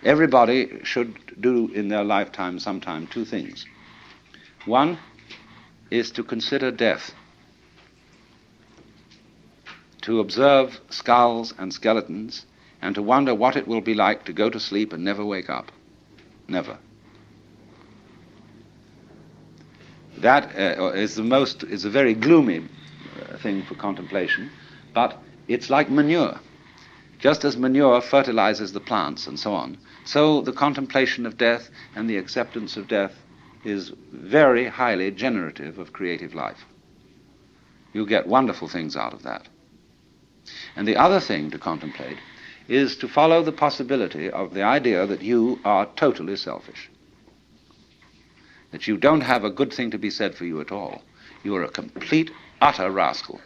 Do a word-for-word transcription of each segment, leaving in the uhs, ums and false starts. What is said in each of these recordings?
everybody should do in their lifetime sometime two things. One is to consider death, to observe skulls and skeletons, and to wonder what it will be like to go to sleep and never wake up. Never. That uh, is the most, is a very gloomy uh, thing for contemplation, but it's like manure. Just as manure fertilizes the plants and so on, so the contemplation of death and the acceptance of death is very highly generative of creative life. You get wonderful things out of that. And the other thing to contemplate is to follow the possibility of the idea that you are totally selfish, that you don't have a good thing to be said for you at all. You are a complete, utter rascal.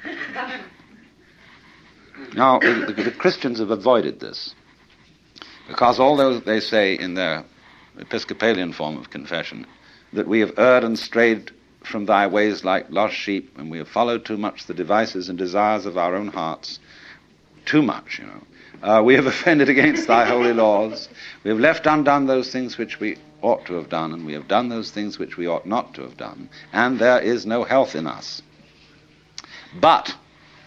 Now, the, the Christians have avoided this, because although they say in their Episcopalian form of confession that we have erred and strayed from thy ways like lost sheep, and we have followed too much the devices and desires of our own hearts, too much, you know. Uh, we have offended against thy holy laws. We have left undone those things which we ought to have done, and we have done those things which we ought not to have done, and there is no health in us. But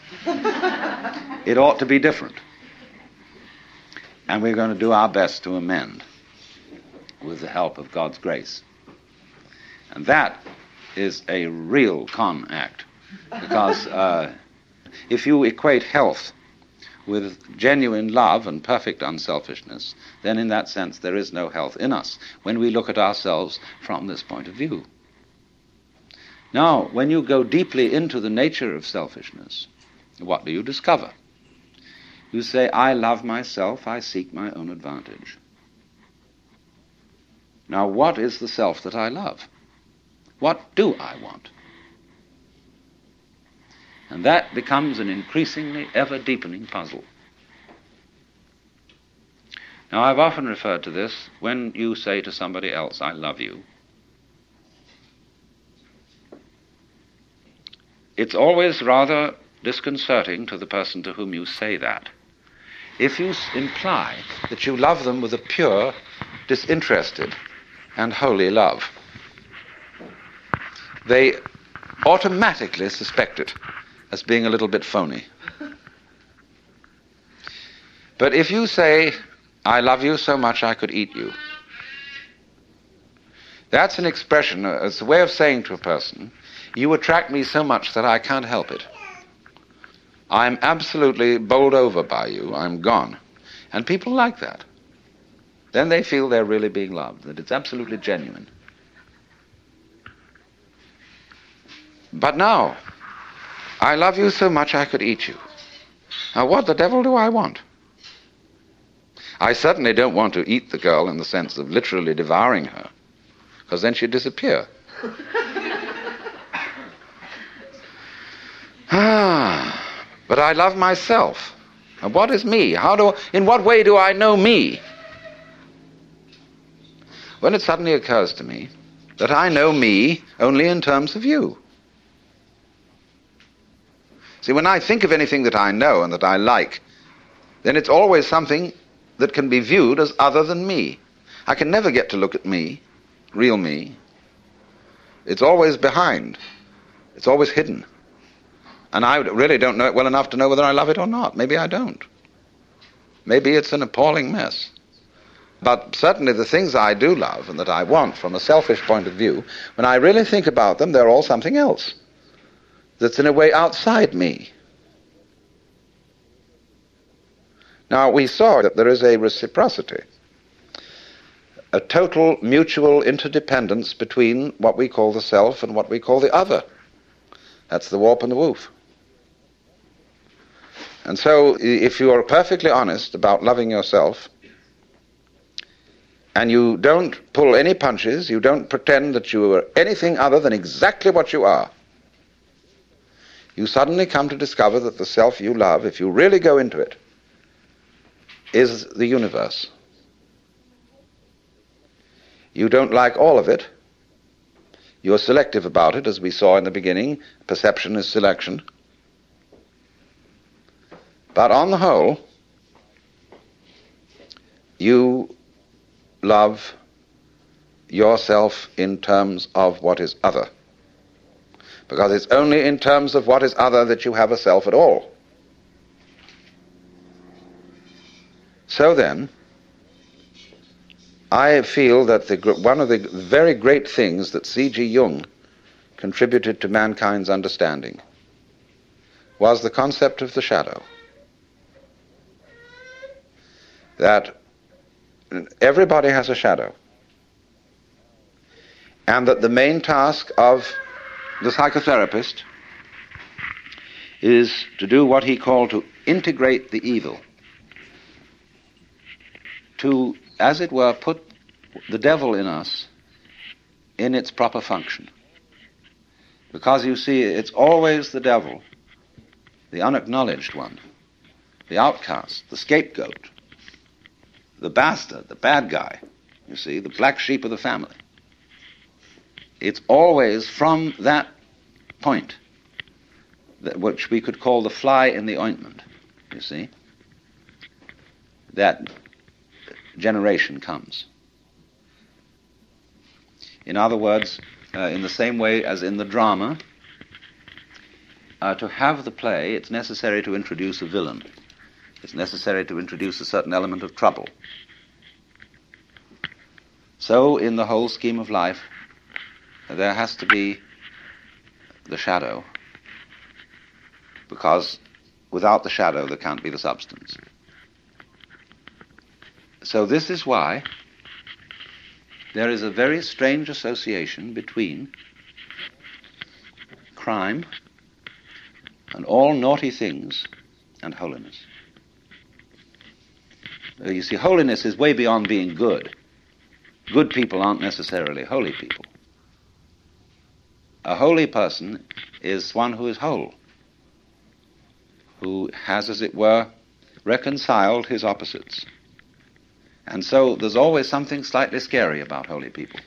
it ought to be different. And we're going to do our best to amend with the help of God's grace. And that is a real con act, because uh, if you equate health with genuine love and perfect unselfishness, then in that sense there is no health in us when we look at ourselves from this point of view. Now, when you go deeply into the nature of selfishness, what do you discover? You say, I love myself, I seek my own advantage. Now, what is the self that I love? What do I want? And that becomes an increasingly ever-deepening puzzle. Now, I've often referred to this when you say to somebody else, I love you. It's always rather disconcerting to the person to whom you say that if you imply that you love them with a pure, disinterested, and holy love. They automatically suspect it as being a little bit phony. But if you say, I love you so much I could eat you, that's an expression, it's a way of saying to a person, you attract me so much that I can't help it. I'm absolutely bowled over by you. I'm gone. And people like that. Then they feel they're really being loved, that it's absolutely genuine. But now, I love you so much I could eat you. Now, what the devil do I want? I certainly don't want to eat the girl in the sense of literally devouring her, because then she'd disappear. Ah, but I love myself. And what is me? How do? In what way do I know me? When it suddenly occurs to me that I know me only in terms of you. See, when I think of anything that I know and that I like, then it's always something that can be viewed as other than me. I can never get to look at me, real me. It's always behind. It's always hidden. And I really don't know it well enough to know whether I love it or not. Maybe I don't. Maybe it's an appalling mess. But certainly the things I do love and that I want from a selfish point of view, when I really think about them, they're all something else that's in a way outside me. Now, we saw that there is a reciprocity, a total mutual interdependence between what we call the self and what we call the other. That's the warp and the woof. And so, if you are perfectly honest about loving yourself, and you don't pull any punches, you don't pretend that you are anything other than exactly what you are, you suddenly come to discover that the self you love, if you really go into it, is the universe. You don't like all of it. You're selective about it, as we saw in the beginning. Perception is selection. But on the whole, you love yourself in terms of what is other. Because it's only in terms of what is other that you have a self at all. So then, I feel that the, one of the very great things that C G Jung contributed to mankind's understanding was the concept of the shadow. That everybody has a shadow. And that the main task of the psychotherapist is to do what he called to integrate the evil. To, as it were, put the devil in us in its proper function. Because you see, it's always the devil, the unacknowledged one, the outcast, the scapegoat, the bastard, the bad guy, you see, the black sheep of the family. It's always from that point, that, which we could call the fly in the ointment, you see, that generation comes. In other words, uh, in the same way as in the drama, uh, to have the play, it's necessary to introduce a villain. It's necessary to introduce a certain element of trouble. So, in the whole scheme of life, there has to be the shadow, because without the shadow there can't be the substance. So this is why there is a very strange association between crime and all naughty things and holiness. You see, holiness is way beyond being good. Good people aren't necessarily holy people. A holy person is one who is whole, who has, as it were, reconciled his opposites. And so there's always something slightly scary about holy people.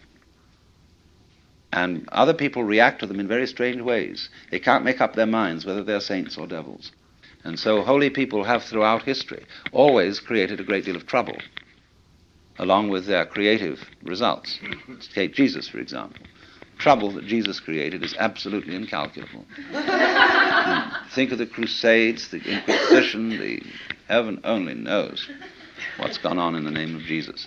And other people react to them in very strange ways. They can't make up their minds whether they're saints or devils. And so holy people have throughout history always created a great deal of trouble, along with their creative results. Take Jesus, for example. Trouble that Jesus created is absolutely incalculable. Think of the Crusades, the Inquisition, the heaven only knows what's gone on in the name of Jesus.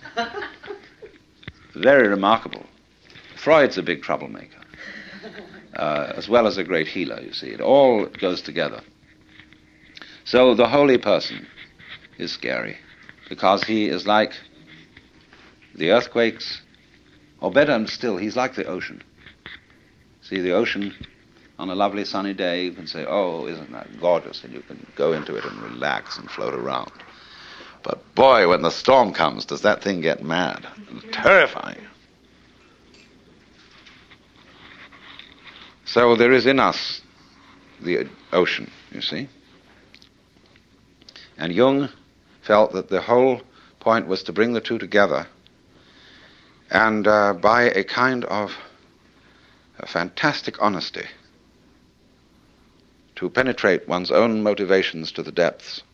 Very remarkable. Freud's a big troublemaker, uh, as well as a great healer, you see. It all goes together. So the holy person is scary, because he is like the earthquakes, or better still, he's like the ocean. See, the ocean, on a lovely sunny day, you can say, oh, isn't that gorgeous, and you can go into it and relax and float around. But boy, when the storm comes, does that thing get mad. Terrifying. So there is in us the ocean, you see. And Jung felt that the whole point was to bring the two together, and uh, by a kind of a fantastic honesty, to penetrate one's own motivations to the depths,